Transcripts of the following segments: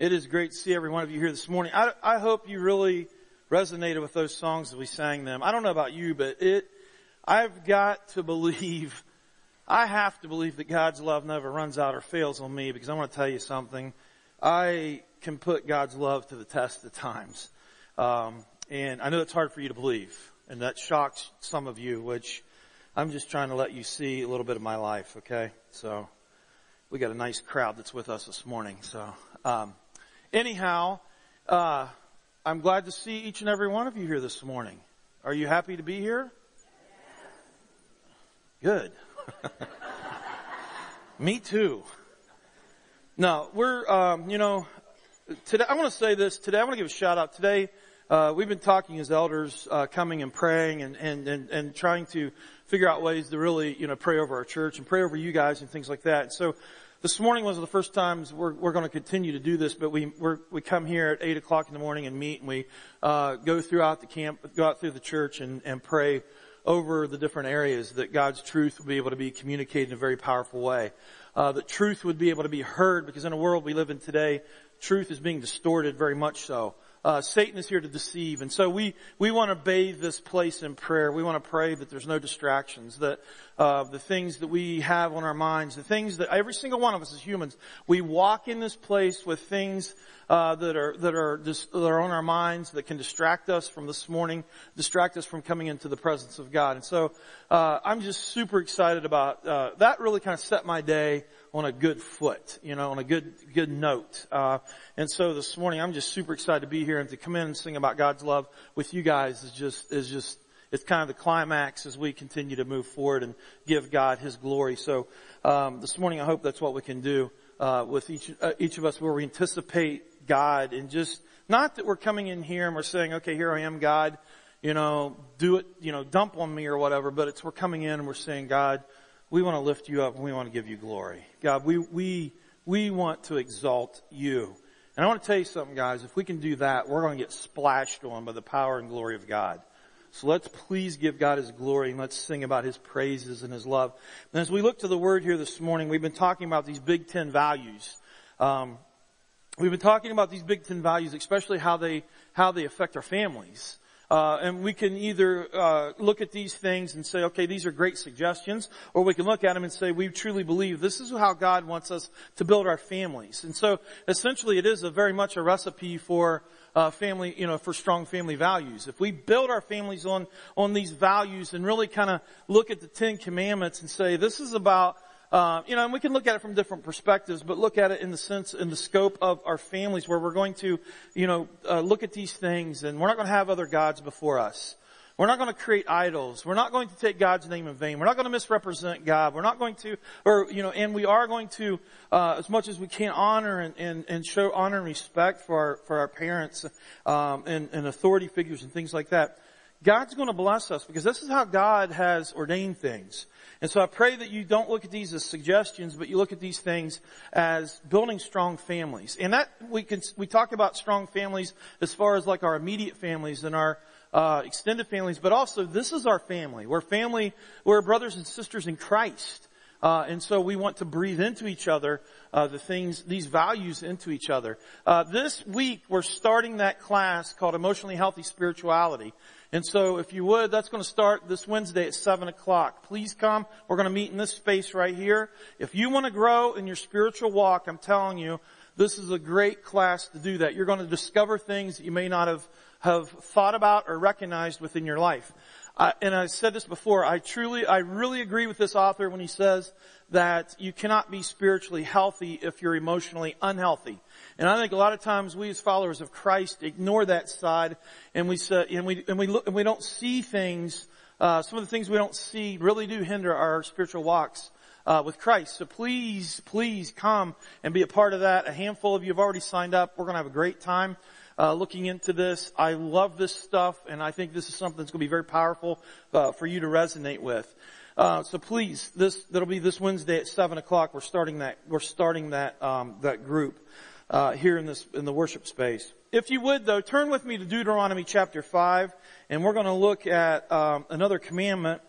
It is great to see every one of you here this morning. I hope you really resonated with those songs as we sang them. I don't know about you, but I have to believe that God's love never runs out or fails on me, because I want to tell you something. I can put God's love to the test at times. And I know it's hard for you to believe, and that shocks some of you, which I'm just trying to let you see a little bit of my life, okay? So we got a nice crowd that's with us this morning. So anyhow, I'm glad to see each and every one of you here this morning. Are you happy to be here? Good. Me too. Now, we're, today, I want to say this. Today, I want to give a shout out. Today, we've been talking as elders, coming and praying and trying to figure out ways to really, pray over our church and pray over you guys and things like that. So this morning was the first times we're going to continue to do this, but we come here at 8 o'clock in the morning and meet, and we, go throughout the camp, go out through the church and pray over the different areas that God's truth will be able to be communicated in a very powerful way. That truth would be able to be heard, because in a world we live in today, truth is being distorted very much so. Satan is here to deceive. And so we want to bathe this place in prayer. We want to pray that there's no distractions, that, the things that we have on our minds, the things that every single one of us as humans, we walk in this place with things, that are on our minds that can distract us from this morning, distract us from coming into the presence of God. And so, I'm just super excited about, that really kind of set my day on a good foot, on a good note. And so this morning I'm just super excited to be here and to come in and sing about God's love with you guys it's kind of the climax as we continue to move forward and give God His glory. So, this morning I hope that's what we can do, with each of us, where we anticipate God, and just, not that we're coming in here and we're saying, okay, here I am, God, do it, dump on me or whatever, but we're coming in and we're saying, God, we want to lift you up and we want to give you glory. God, we want to exalt you. And I want to tell you something, guys. If we can do that, we're going to get splashed on by the power and glory of God. So let's please give God His glory, and let's sing about His praises and His love. And as we look to the Word here this morning, we've been talking about these Big Ten values. We've been talking about these Big Ten values, especially how they affect our families. And we can either look at these things and say, okay, these are great suggestions, or we can look at them and say, we truly believe this is how God wants us to build our families. And so essentially it is very much a recipe for family, for strong family values. If we build our families on these values and really kind of look at the 10 Commandments and say, this is about, and we can look at it from different perspectives, but look at it in the scope of our families, where we're going to, look at these things, and we're not going to have other gods before us. We're not going to create idols. We're not going to take God's name in vain. We're not going to misrepresent God. We're not going to, and we are going to, as much as we can, honor and show honor and respect for our parents, and authority figures and things like that. God's going to bless us, because this is how God has ordained things. And so I pray that you don't look at these as suggestions, but you look at these things as building strong families. And that we talk about strong families as far as like our immediate families and our extended families, but also this is our family. We're brothers and sisters in Christ. And so we want to breathe into each other, these values into each other. This week we're starting that class called Emotionally Healthy Spirituality. And so if you would, that's going to start this Wednesday at 7 o'clock. Please come. We're going to meet in this space right here. If you want to grow in your spiritual walk, I'm telling you, this is a great class to do that. You're going to discover things that you may not have thought about or recognized within your life. And I said this before, I really agree with this author when he says that you cannot be spiritually healthy if you're emotionally unhealthy. And I think a lot of times we as followers of Christ ignore that side, and we don't see things, some of the things we don't see really do hinder our spiritual walks with Christ. So please come and be a part of that. A handful of you have already signed up. We're going to have a great time looking into this. I love this stuff, and I think this is something that's going to be very powerful for you to resonate with. So please, that'll be this Wednesday at 7 o'clock. We're starting that group here in the worship space. If you would, though, turn with me to Deuteronomy chapter 5, and we're going to look at another commandment.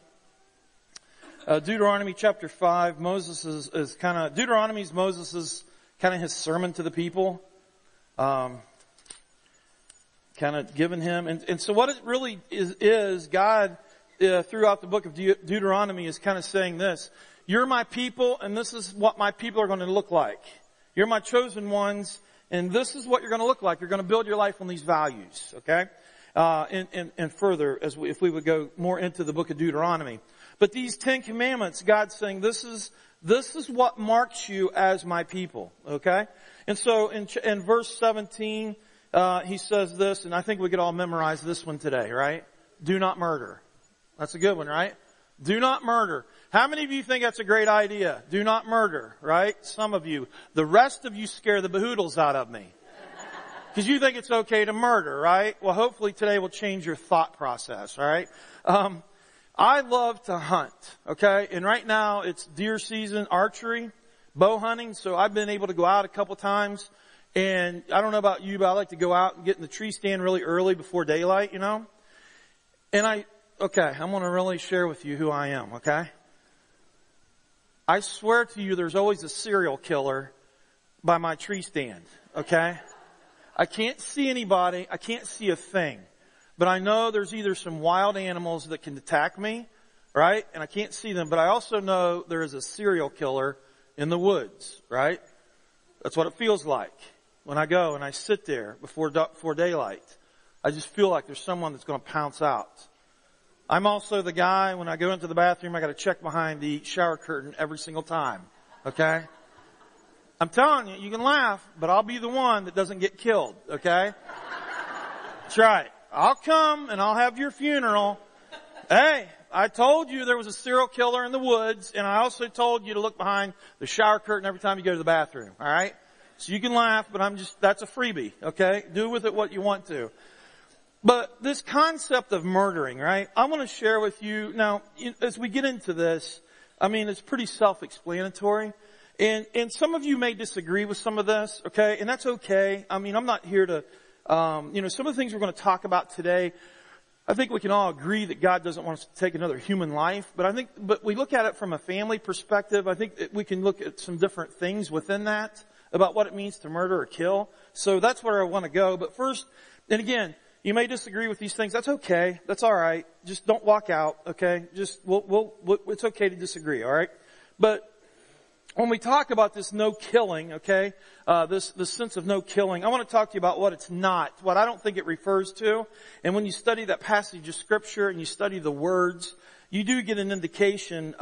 Deuteronomy chapter 5, Deuteronomy is Moses' kind of his sermon to the people. kind of given him. And so what it really is God, throughout the book of Deuteronomy is kind of saying this: you're my people, and this is what my people are going to look like. You're my chosen ones, and this is what you're going to look like. You're going to build your life on these values, okay? And further, if we would go more into the book of Deuteronomy. But these 10 commandments, God's saying this is what marks you as my people, okay? And so in verse 17, he says this, and I think we could all memorize this one today, right? Do not murder. That's a good one, right? Do not murder. How many of you think that's a great idea? Do not murder, right? Some of you. The rest of you scare the behoodles out of me. Because you think it's okay to murder, right? Well, hopefully today will change your thought process, all right? I love to hunt, okay? And right now it's deer season, archery, bow hunting. So I've been able to go out a couple times. And I don't know about you, but I like to go out and get in the tree stand really early before daylight, you know? And I'm going to really share with you who I am, okay? I swear to you, there's always a serial killer by my tree stand, okay? I can't see anybody. I can't see a thing. But I know there's either some wild animals that can attack me, right? And I can't see them. But I also know there is a serial killer in the woods, right? That's what it feels like when I go and I sit there before daylight. I just feel like there's someone that's going to pounce out. I'm also the guy, when I go into the bathroom, I got to check behind the shower curtain every single time. Okay? I'm telling you, you can laugh, but I'll be the one that doesn't get killed. Okay? That's right. I'll come and I'll have your funeral. Hey, I told you there was a serial killer in the woods, and I also told you to look behind the shower curtain every time you go to the bathroom. All right? So you can laugh, but that's a freebie. Okay? Do with it what you want to. But this concept of murdering, right? I want to share with you now, as we get into this, I mean, it's pretty self-explanatory. And some of you may disagree with some of this, okay? And that's okay. I mean, I'm not here to, some of the things we're going to talk about today, I think we can all agree that God doesn't want us to take another human life. But we look at it from a family perspective. I think that we can look at some different things within that about what it means to murder or kill. So that's where I want to go. But first, and again, you may disagree with these things. That's okay. That's all right. Just don't walk out. Okay. Just it's okay to disagree. All right. But when we talk about this no killing, okay, this sense of no killing, I want to talk to you about what it's not, what I don't think it refers to. And when you study that passage of scripture and you study the words, you do get an indication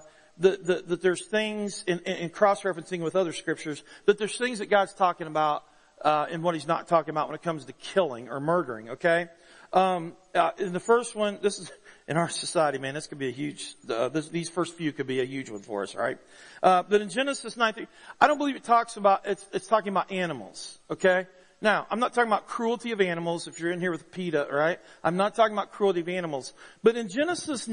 that there's things in cross-referencing with other scriptures, that there's things that God's talking about and what he's not talking about when it comes to killing or murdering, okay? In the first one, this is, in our society, man, this could be a huge, these first few could be a huge one for us, right? But in Genesis 9, I don't believe it talks about, it's talking about animals, okay? Now, I'm not talking about cruelty of animals, if you're in here with PETA, right? I'm not talking about cruelty of animals. But in Genesis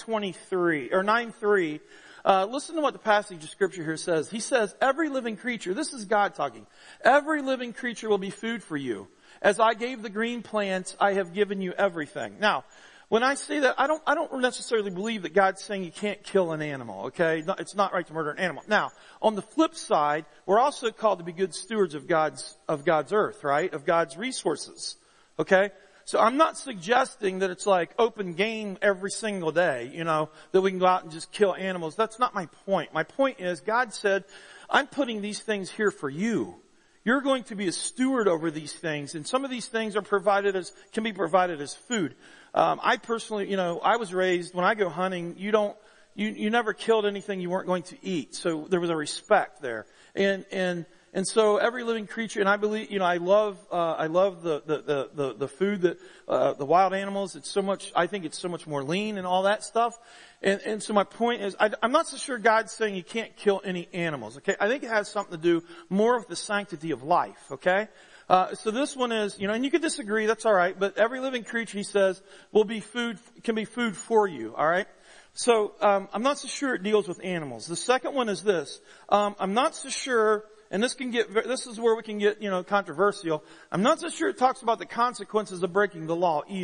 9:3, listen to what the passage of scripture here says. He says, every living creature, this is God talking, every living creature will be food for you. As I gave the green plants, I have given you everything. Now, when I say that, I don't necessarily believe that God's saying you can't kill an animal, okay? It's not right to murder an animal. Now, on the flip side, we're also called to be good stewards of God's earth, right? Of God's resources, okay? So I'm not suggesting that it's like open game every single day, that we can go out and just kill animals. That's not my point. My point is God said, I'm putting these things here for you. You're going to be a steward over these things, and some of these things can be provided as food. I personally, I was raised, when I go hunting, you never killed anything you weren't going to eat. So there was a respect there. And so every living creature, and I believe, I love the food that, the wild animals. I think it's so much more lean and all that stuff. And so my point is, I'm not so sure God's saying you can't kill any animals, okay? I think it has something to do more with the sanctity of life, okay? So this one is, and you could disagree, that's alright, but every living creature, he says, can be food for you, alright? So, I'm not so sure it deals with animals. The second one is this. I'm not so sure, and this is where we can get, controversial. I'm not so sure it talks about the consequences of breaking the law either.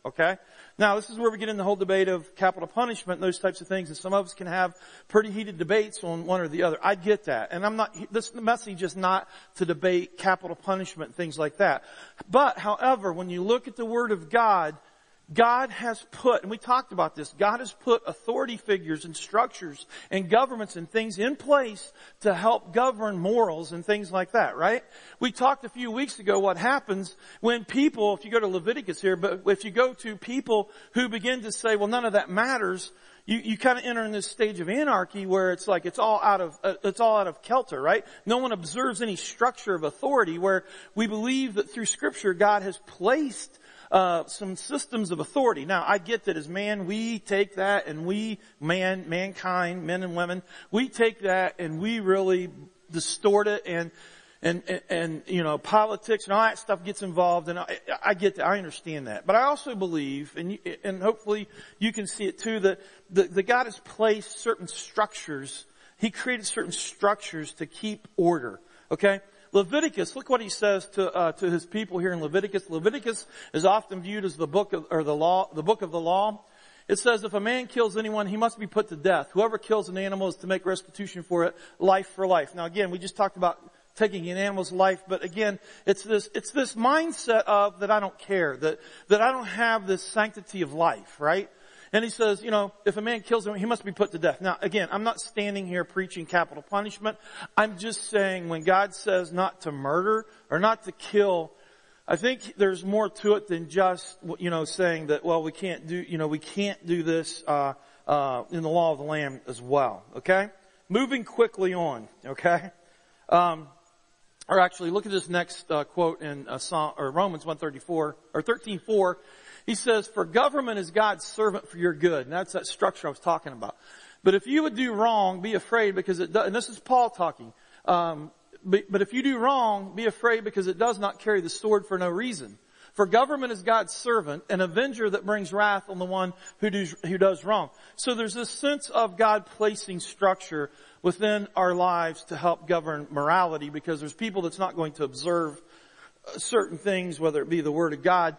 Okay? Now, this is where we get in the whole debate of capital punishment and those types of things, and some of us can have pretty heated debates on one or the other. I get that. And this message is not to debate capital punishment and things like that. But, however, when you look at the Word of God, God has put, and we talked about this, God has put authority figures and structures and governments and things in place to help govern morals and things like that, right? We talked a few weeks ago what happens when people, if you go to Leviticus here, but if you go to people who begin to say, well, none of that matters, you kind of enter in this stage of anarchy where it's like it's all out of kilter, right? No one observes any structure of authority, where we believe that through Scripture God has placed some systems of authority. Now, I get that as man, we take that and mankind, men and women, we take that and we really distort it, and you know, politics and all that stuff gets involved, and I get that, I understand that. But I also believe, and hopefully you can see it too, that God has placed certain structures. He created certain structures to keep order. Okay? Leviticus, look what he says to his people here in Leviticus. Leviticus is often viewed as the book of the law. It says, if a man kills anyone, he must be put to death. Whoever kills an animal is to make restitution for it, life for life. Now again, we just talked about taking an animal's life, but again, it's this mindset of that I don't care, that I don't have this sanctity of life, right? And he says, you know, if a man kills him, he must be put to death. Now, again, I'm not standing here preaching capital punishment. I'm just saying when God says not to murder or not to kill, I think there's more to it than just, you know, saying that, well, we can't do this, in the law of the land as well. Okay? Moving quickly on. Okay? Or actually, look at this next, quote in, Romans 1:34, or 13:4. He says, for government is God's servant for your good. And that's that structure I was talking about. But if you would do wrong, be afraid because it does, and this is Paul talking. But if you do wrong, be afraid because it does not carry the sword for no reason. For government is God's servant, an avenger that brings wrath on the one who does wrong. So there's this sense of God placing structure within our lives to help govern morality, because there's people that's not going to observe certain things, whether it be the Word of God.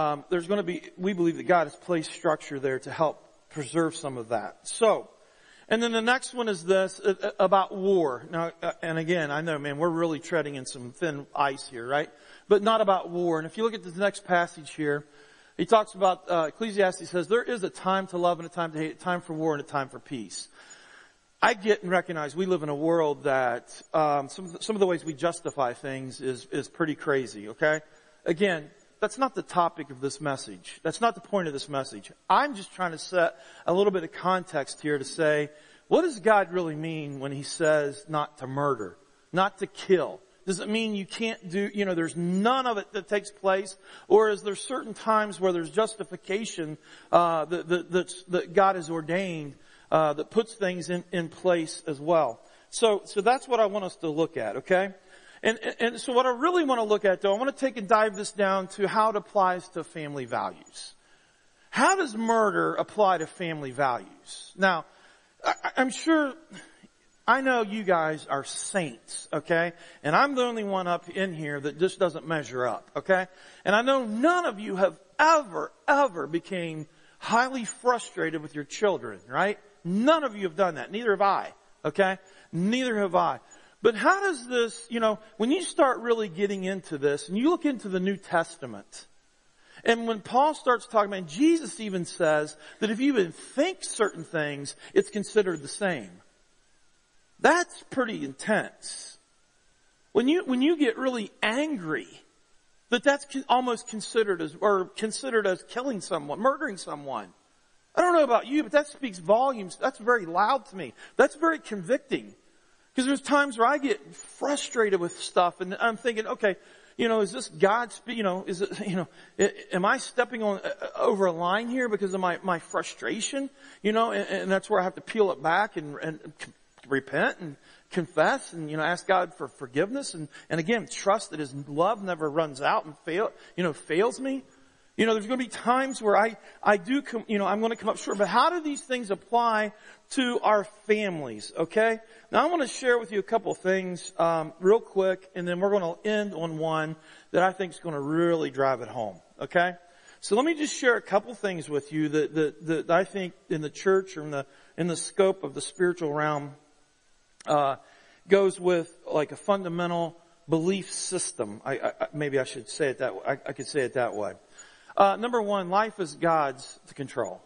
We believe that God has placed structure there to help preserve some of that. So, and then the next one is this, about war. Now, and again, I know, man, we're really treading in some thin ice here, right? But not about war. And if you look at the next passage here, he talks about, Ecclesiastes says, there is a time to love and a time to hate, a time for war and a time for peace. I get and recognize we live in a world that, some of the ways we justify things is pretty crazy, okay? Again, that's not the topic of this message. That's not the point of this message. I'm just trying to set a little bit of context here to say, what does God really mean when He says not to murder, not to kill? Does it mean you can't do, you know, there's none of it that takes place? Or is there certain times where there's justification, that God has ordained, that puts things in place as well? So that's what I want us to look at, okay? And so what I really want to look at, though, I want to take and dive this down to how it applies to family values. How does murder apply to family values? Now, I'm sure, I know you guys are saints, okay? And I'm the only one up in here that just doesn't measure up, okay? And I know none of you have ever became highly frustrated with your children, right? None of you have done that. Neither have I, okay? Neither have I. But how does this, you know, when you start really getting into this, and you look into the New Testament, and when Paul starts talking about, and Jesus even says that if you even think certain things, it's considered the same. That's pretty intense. When you get really angry, that's almost considered as killing someone, murdering someone. I don't know about you, but that speaks volumes. That's very loud to me. That's very convicting. Because there's times where I get frustrated with stuff, and I'm thinking, okay, you know, is this God? You know, is it? You know, am I stepping over a line here because of my frustration? You know, and that's where I have to peel it back and repent and confess and, you know, ask God for forgiveness and again trust that His love never runs out and fails me. You know, there's going to be times where I'm going to come up short. But how do these things apply to our families? Okay. Now I want to share with you a couple of things, real quick, and then we're going to end on one that I think is going to really drive it home. Okay. So let me just share a couple things with you that I think in the church or in the scope of the spiritual realm, goes with like a fundamental belief system. Maybe I should say it that way. I could say it that way. Number one, life is God's to control.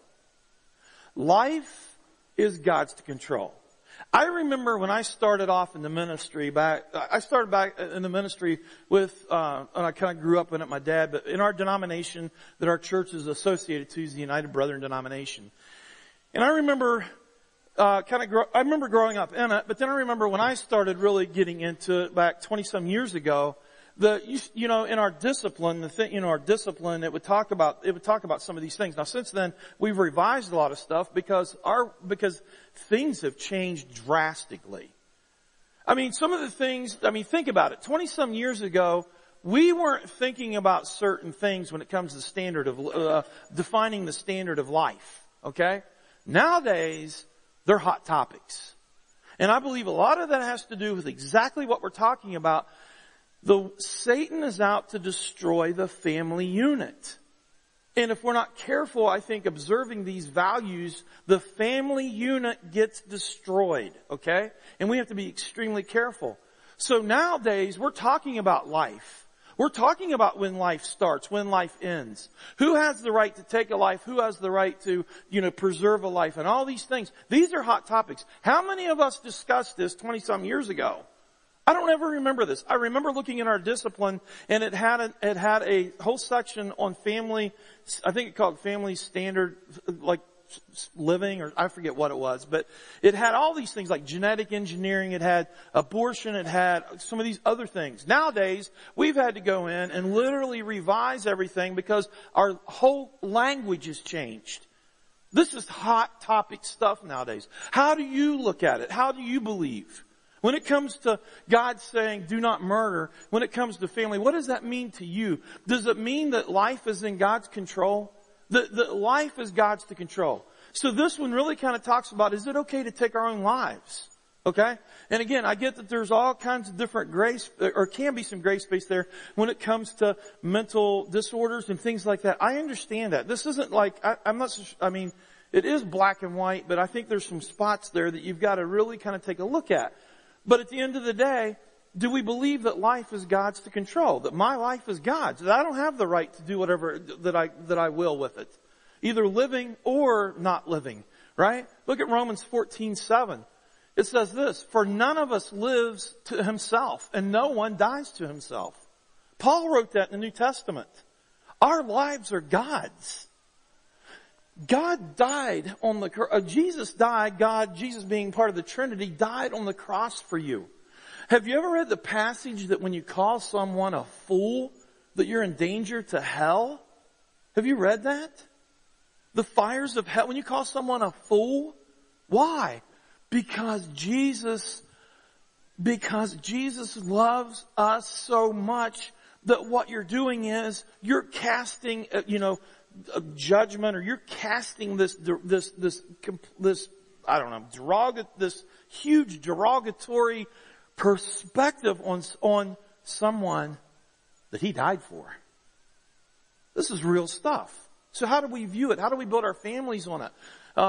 Life is God's to control. I remember when I started off in the ministry I started back in the ministry with, and I kind of grew up in it, my dad, but in our denomination that our church is associated to is the United Brethren denomination. And I remember, I remember growing up in it, but then I remember when I started really getting into it back 20 some years ago, in our discipline, it would talk about some of these things. Now since then, we've revised a lot of stuff because things have changed drastically. I mean, some of the things, think about it. 20 some years ago, we weren't thinking about certain things when it comes to the standard of, defining the standard of life. Okay? Nowadays, they're hot topics. And I believe a lot of that has to do with exactly what we're talking about. Satan is out to destroy the family unit. And if we're not careful, I think observing these values, the family unit gets destroyed, okay? And we have to be extremely careful. So nowadays, we're talking about life. We're talking about when life starts, when life ends. Who has the right to take a life? Who has the right to, preserve a life? And all these things. These are hot topics. How many of us discussed this 20 some years ago? I don't ever remember this. I remember looking in our discipline and it had a whole section on family, I think it called family standard, like living, or I forget what it was, but it had all these things like genetic engineering, it had abortion, it had some of these other things. Nowadays, we've had to go in and literally revise everything because our whole language has changed. This is hot topic stuff nowadays. How do you look at it? How do you believe? When it comes to God saying, do not murder, when it comes to family, what does that mean to you? Does it mean that life is in God's control? That life is God's to control. So this one really kind of talks about, is it okay to take our own lives? Okay? And again, I get that there's all kinds of different grace, or can be some grace space there when it comes to mental disorders and things like that. I understand that. This isn't like, it is black and white, but I think there's some spots there that you've got to really kind of take a look at. But at the end of the day, do we believe that life is God's to control? That my life is God's? That I don't have the right to do whatever that I will with it. Either living or not living. Right? Look at Romans 14:7. It says this, for none of us lives to himself, and no one dies to himself. Paul wrote that in the New Testament. Our lives are God's. God died on the cross. Jesus died. Jesus being part of the Trinity, died on the cross for you. Have you ever read the passage that when you call someone a fool, that you're in danger to hell? Have you read that? The fires of hell. When you call someone a fool, why? Because Jesus loves us so much that what you're doing is you're casting, a judgment, or you're casting this huge derogatory perspective on someone that he died for. This is real stuff. So how do we view it? How do we build our families on it?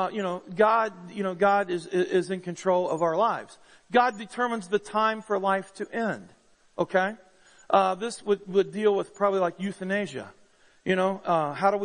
God is in control of our lives. God determines the time for life to end. Okay? This would deal with probably like euthanasia. How do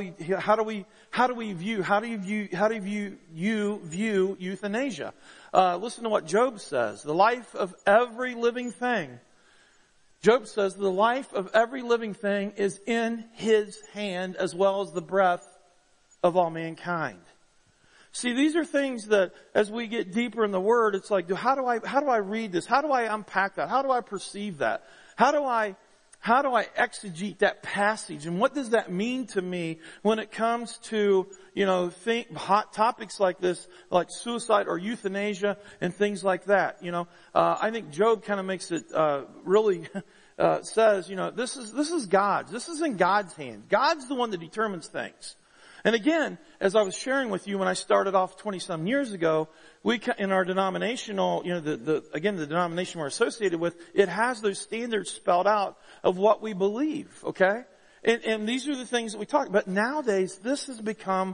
you view euthanasia? Listen to what Job says. The life of every living thing. Job says the life of every living thing is in his hand, as well as the breath of all mankind. See, these are things that as we get deeper in the Word, it's like, how do I read this? How do I unpack that? How do I perceive that? How do I exegete that passage? And what does that mean to me when it comes to, hot topics like this, like suicide or euthanasia and things like that? I think Job kind of makes it, really, says, this is God's. This is in God's hands. God's the one that determines things. And again, as I was sharing with you when I started off 20 some years ago, we, in our denominational, the denomination we're associated with, it has those standards spelled out of what we believe, okay? And these are the things that we talk about. But nowadays, this has become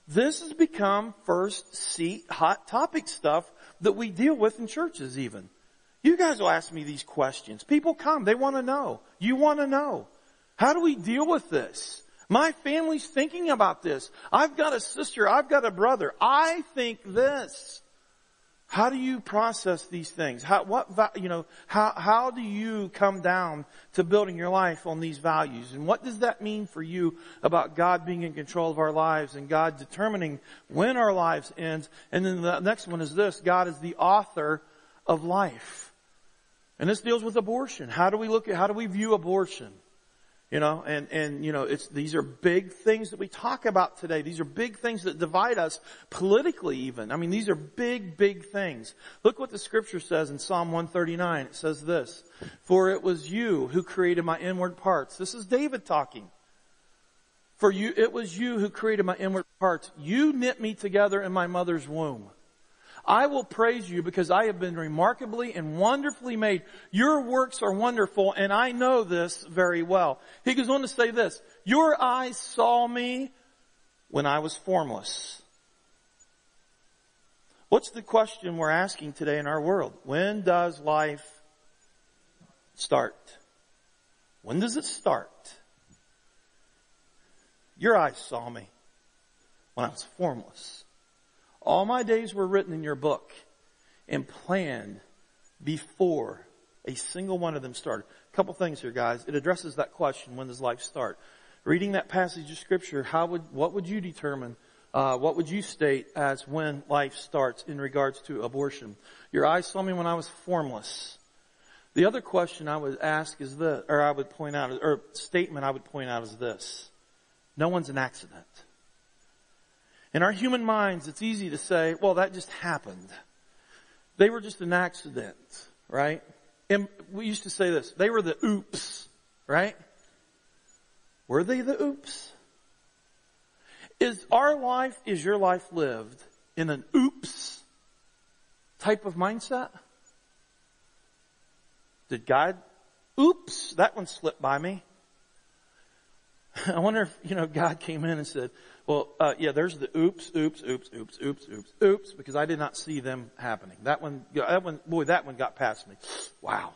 first seat, hot topic stuff that we deal with in churches even. You guys will ask me these questions. People come, they want to know. You want to know. How do we deal with this? My family's thinking about this. I've got a sister, I've got a brother. I think this. How do you process these things? How do you come down to building your life on these values? And what does that mean for you about God being in control of our lives and God determining when our lives end? And then the next one is this: God is the author of life. And this deals with abortion. How do we view abortion? These are big things that we talk about today. These are big things that divide us politically even. I mean, these are big, big things. Look what the scripture says in Psalm 139. It says this: "For it was you who created my inward parts." This is David talking. It was you who created my inward parts. You knit me together in my mother's womb. I will praise you because I have been remarkably and wonderfully made. Your works are wonderful, and I know this very well. He goes on to say this: your eyes saw me when I was formless. What's the question we're asking today in our world? When does life start? When does it start? Your eyes saw me when I was formless. All my days were written in your book and planned before a single one of them started. A couple things here, guys. It addresses that question: when does life start? Reading that passage of scripture, what would you determine? What would you state as when life starts in regards to abortion? Your eyes saw me when I was formless. The other question I would ask is this, statement I would point out is this: no one's an accident. In our human minds, it's easy to say, well, that just happened. They were just an accident, right? And we used to say this: they were the oops, right? Were they the oops? Is your life lived in an oops type of mindset? Did God, oops, that one slipped by me. I wonder if, God came in and said, well, there's the oops, because I did not see them happening. That one got past me. Wow.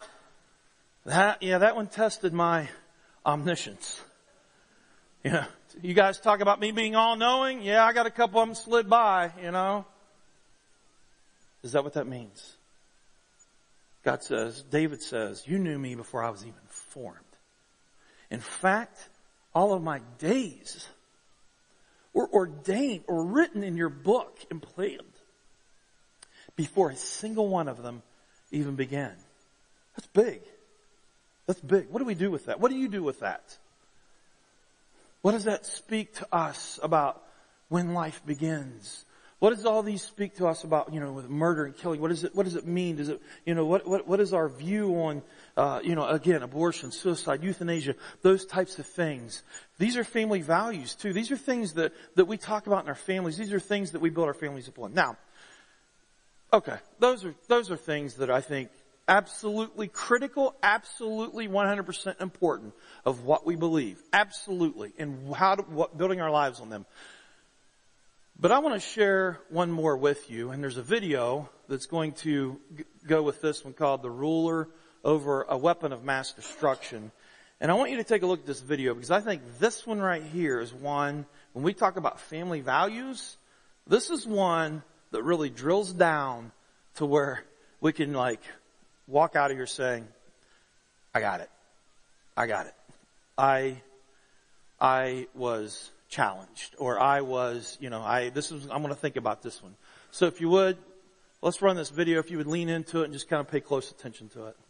That one tested my omniscience. You guys talk about me being all-knowing. Yeah, I got a couple of them slid by, Is that what that means? David says, you knew me before I was even formed. In fact, all of my days were ordained or written in your book and planned before a single one of them even began. That's big. That's big. What do we do with that? What do you do with that? What does that speak to us about when life begins? What does all these speak to us about, with murder and killing? What does it mean? Does it, what is our view on, again, abortion, suicide, euthanasia, those types of things? These are family values too. These are things that we talk about in our families. These are things that we build our families upon. Now, okay, those are things that I think absolutely critical, absolutely 100% important of what we believe. Absolutely. And building our lives on them. But I want to share one more with you, and there's a video that's going to go with this one called "The Ruler Over a Weapon of Mass Destruction." And I want you to take a look at this video, because I think this one right here is one, when we talk about family values, this is one that really drills down to where we can walk out of here saying, I got it. I was challenged, or I'm going to think about this one. So if you would, let's run this video. If you would lean into it and just kind of pay close attention to it.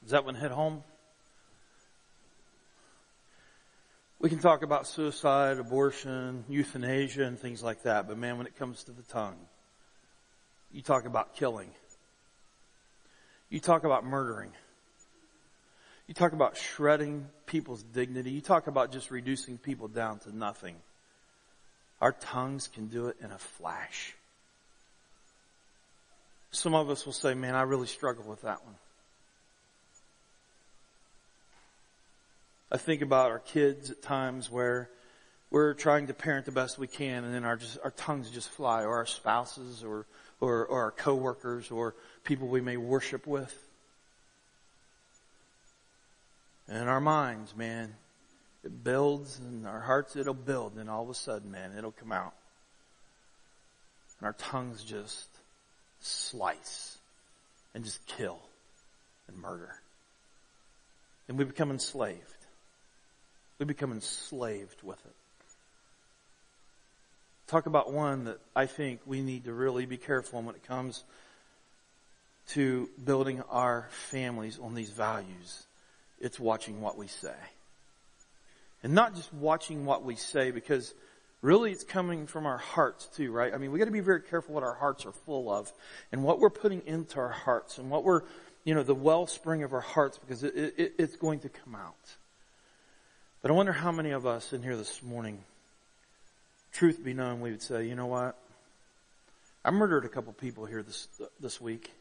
Does that one hit home? We can talk about suicide, abortion, euthanasia, and things like that. But man, when it comes to the tongue, you talk about killing. You talk about murdering. You talk about shredding people's dignity. You talk about just reducing people down to nothing. Our tongues can do it in a flash. Some of us will say, man, I really struggle with that one. I think about our kids at times where we're trying to parent the best we can, and then our tongues just fly, or our spouses, or our coworkers, or people we may worship with. And in our minds, man, it builds, and our hearts, it'll build, and all of a sudden, man, it'll come out. And our tongues just slice and just kill and murder. And we become enslaved. We become enslaved with it. Talk about one that I think we need to really be careful when it comes to building our families on these values. It's watching what we say. And not just watching what we say, because really it's coming from our hearts too, right? I mean, we got to be very careful what our hearts are full of and what we're putting into our hearts and what we're, the wellspring of our hearts, because it's going to come out. But I wonder how many of us in here this morning, truth be known, we would say, you know what? I murdered a couple people here this week.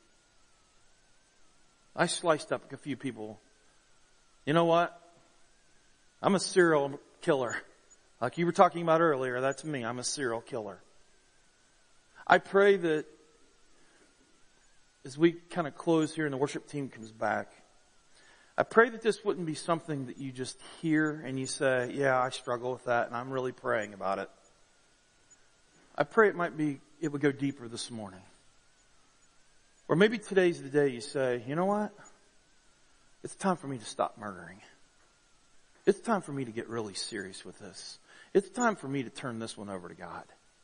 I sliced up a few people. You know what? I'm a serial killer. Like you were talking about earlier, that's me. I'm a serial killer. I pray that as we kind of close here and the worship team comes back, I pray that this wouldn't be something that you just hear and you say, yeah, I struggle with that and I'm really praying about it. I pray it would go deeper this morning. Or maybe today's the day you say, you know what? It's time for me to stop murdering. It's time for me to get really serious with this. It's time for me to turn this one over to God.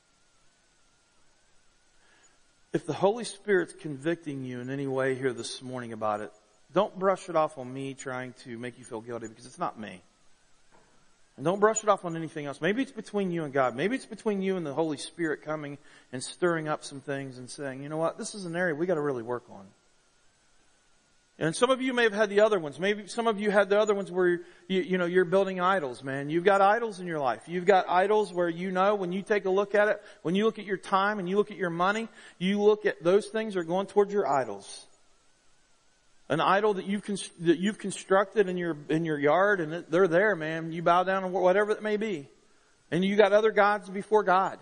If the Holy Spirit's convicting you in any way here this morning about it, don't brush it off on me trying to make you feel guilty, because it's not me. And don't brush it off on anything else. Maybe it's between you and God. Maybe it's between you and the Holy Spirit coming and stirring up some things and saying, you know what, this is an area we got to really work on. And some of you may have had the other ones. Maybe some of you had the other ones where you're building idols, man. You've got idols in your life. You've got idols where when you take a look at it, when you look at your time and you look at your money, you look at those things are going towards your idols. An idol that you've constructed in your yard, and they're there, man. You bow down to whatever it may be, and you got other gods before God.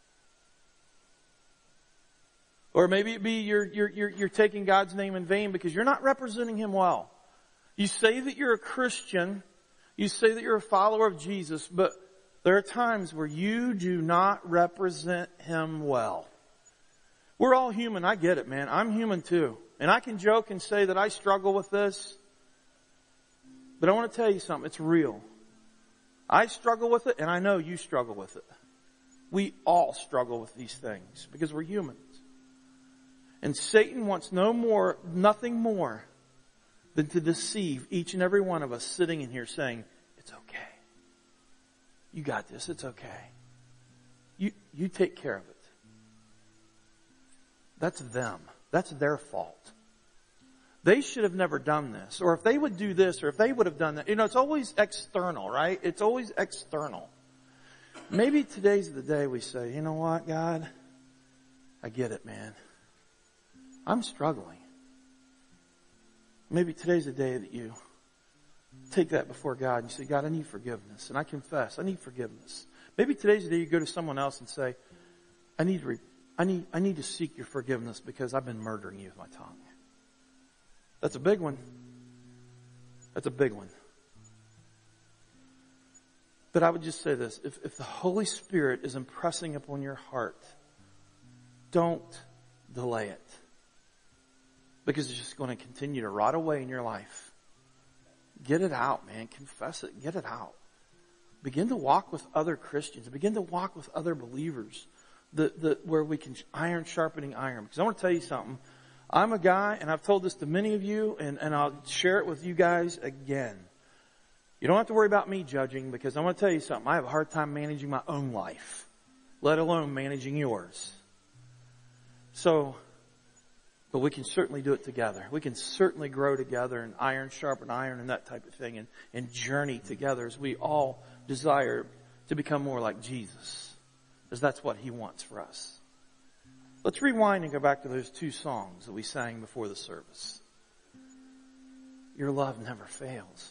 Or maybe it be you're taking God's name in vain because you're not representing Him well. You say that you're a Christian, you say that you're a follower of Jesus, but there are times where you do not represent Him well. We're all human. I get it, man. I'm human too. And I can joke and say that I struggle with this. But I want to tell you something. It's real. I struggle with it, and I know you struggle with it. We all struggle with these things because we're humans. And Satan wants nothing more than to deceive each and every one of us sitting in here saying, it's okay. You got this. It's okay. You take care of it. That's them. That's their fault. They should have never done this. Or if they would do this, or if they would have done that. It's always external, right? It's always external. Maybe today's the day we say, you know what, God? I get it, man. I'm struggling. Maybe today's the day that you take that before God and you say, God, I need forgiveness. And I confess, I need forgiveness. Maybe today's the day you go to someone else and say, I need to seek your forgiveness because I've been murdering you with my tongue. That's a big one. That's a big one. But I would just say this. If the Holy Spirit is impressing upon your heart, don't delay it. Because it's just going to continue to rot away in your life. Get it out, man. Confess it. Get it out. Begin to walk with other Christians. Begin to walk with other believers. Where we can iron sharpening iron. Because I want to tell you something. I'm a guy, and I've told this to many of you, and I'll share it with you guys again. You don't have to worry about me judging, because I'm going to tell you something. I have a hard time managing my own life, let alone managing yours. So, but we can certainly do it together. We can certainly grow together, and iron sharpen iron and that type of thing, and journey together as we all desire to become more like Jesus, because that's what He wants for us. Let's rewind and go back to those 2 songs that we sang before the service. Your love never fails.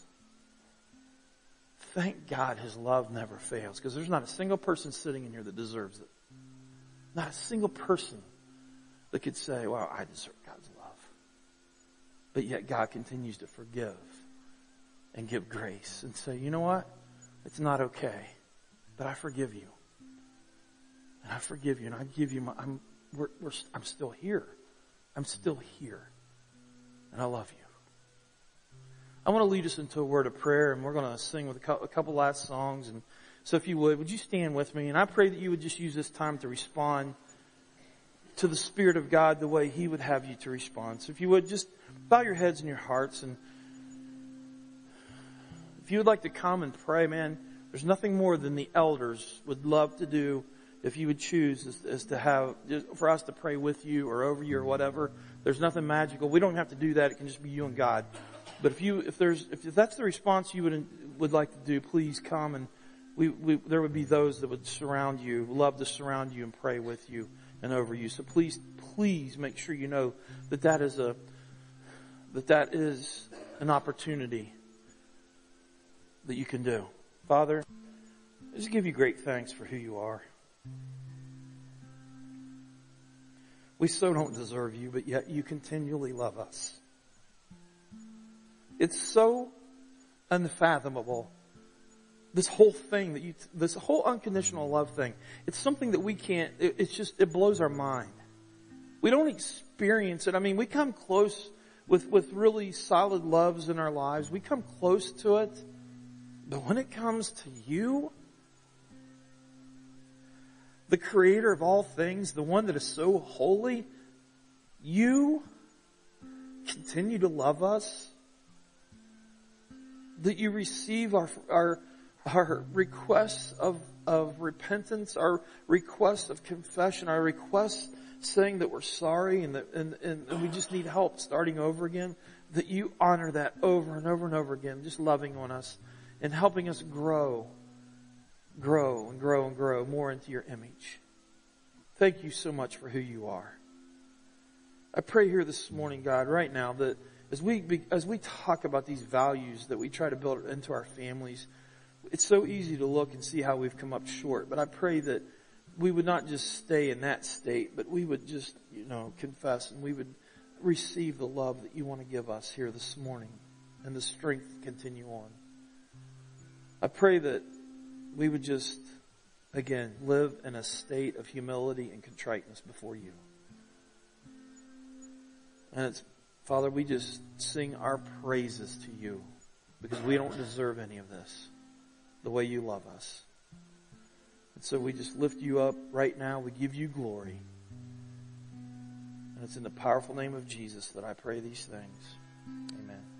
Thank God His love never fails, because there's not a single person sitting in here that deserves it. Not a single person that could say, well, I deserve God's love. But yet God continues to forgive and give grace and say, you know what? It's not okay, but I forgive you. And I forgive you, and I give you I'm still here. I'm still here. And I love you. I want to lead us into a word of prayer, and we're going to sing with a couple last songs. And so if you would you stand with me? And I pray that you would just use this time to respond to the Spirit of God the way He would have you to respond. So if you would, just bow your heads and your hearts. And if you would like to come and pray, man, there's nothing more than the elders would love to do. If you would choose is to have, for us to pray with you or over you or whatever. There's nothing magical. We don't have to do that. It can just be you and God. But if that's the response you would like to do, please come, and there would be those that would surround you, love to surround you and pray with you and over you. So please make sure you know that is an opportunity that you can do. Father, I just give you great thanks for who you are. We so don't deserve you, but yet you continually love us. It's so unfathomable. This whole thing this whole unconditional love thing, it's something that we can't, it blows our mind. We don't experience it. I mean, we come close with really solid loves in our lives. We come close to it. But when it comes to you, the Creator of all things, the one that is so holy, you continue to love us. That you receive our requests of repentance, our requests of confession, our requests saying that we're sorry and we just need help starting over again. That you honor that over and over and over again, just loving on us and helping us grow more into your image. Thank you so much for who you are. I pray here this morning, God, right now, that as we talk about these values that we try to build into our families, it's so easy to look and see how we've come up short. But I pray that we would not just stay in that state, but we would just, confess, and we would receive the love that you want to give us here this morning and the strength to continue on. I pray that we would just, again, live in a state of humility and contriteness before you. And Father, we just sing our praises to you because we don't deserve any of this the way you love us. And so we just lift you up right now. We give you glory. And it's in the powerful name of Jesus that I pray these things. Amen.